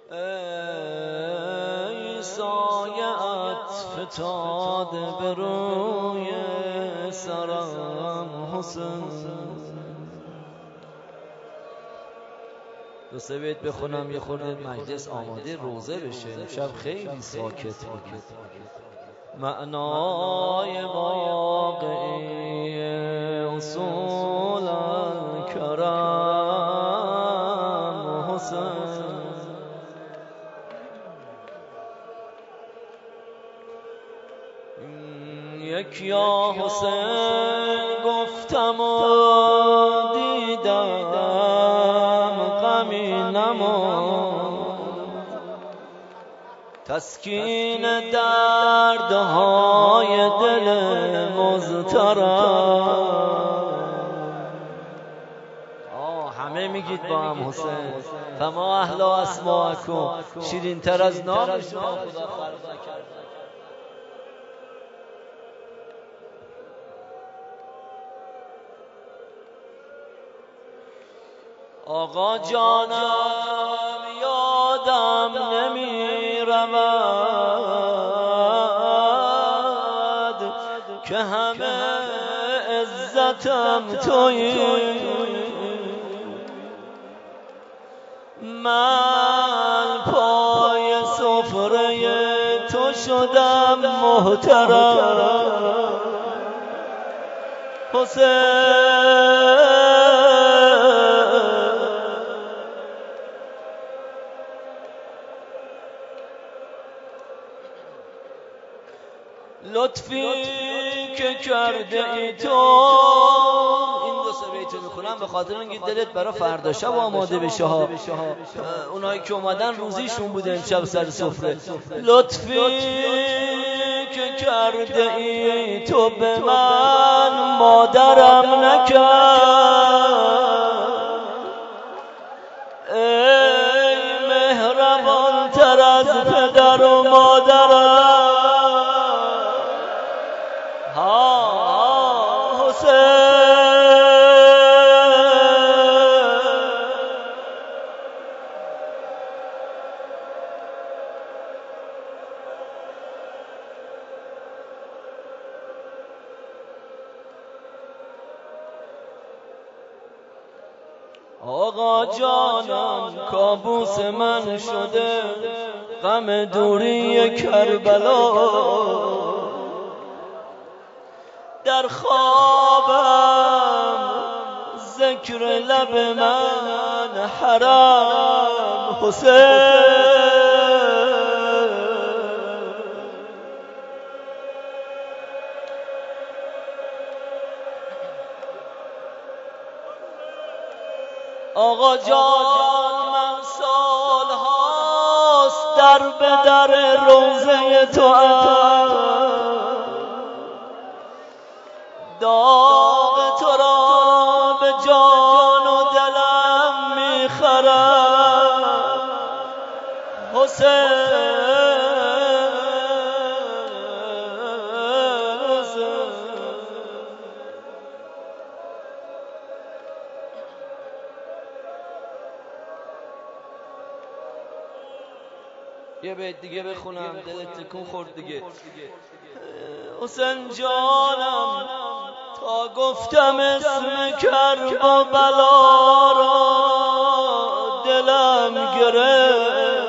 ای سایه‌ات فتاده به روی سرم حسین. دو سه بیت بخونم یه خورده مجلس آماده روزه بشه. امشب خیلی ساکت بود. معنای واقعی اصول الکرم حسین. یک یا حسین گفتم و دیدم غمی نماند، تسکین دردهای دل مضطرب. همه میگید با هم حسین. فما احلا اسماءکم، شیرین تر از نام شما خدا خلق نکرد. آقا جانم یادم نمی رود که همه عزتم تویی، من پای سفره تو شدم محترم حسین. لطفی که کرده ای تو، این دو سه بیت میخونم به خاطر اینکه دلت برای فردا شب آماده بشه ها. اونایی که اومدن روزیشون بوده امشب سر سفره. لطفی که کرده ای تو به من مادرم نکرد، ای مهربان تر از پدر و مادرم آقا جانم کابوس من شده غم دوری کربلا، در خوابم ذکر لب من حرام حسین. آقا جان من سال هاست در به در روزه تو داغ تو را به جان و دلم میخرم حسین. یه بیت دیگه بخونم دلت تکون خورد دیگه. حسین جانم تا گفتم اسم کرب و بلا را دلم گرفت،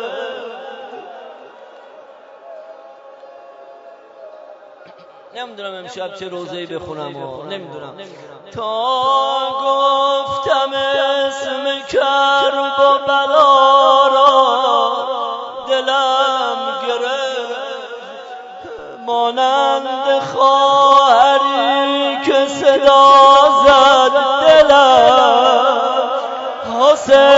نمیدونم امشب چه روزه‌ای بخونم و نمیدونم. تا گفتم اسم کرب و بلا را دلم گرفت، مانند خواهری که صدا زد دلم حسین.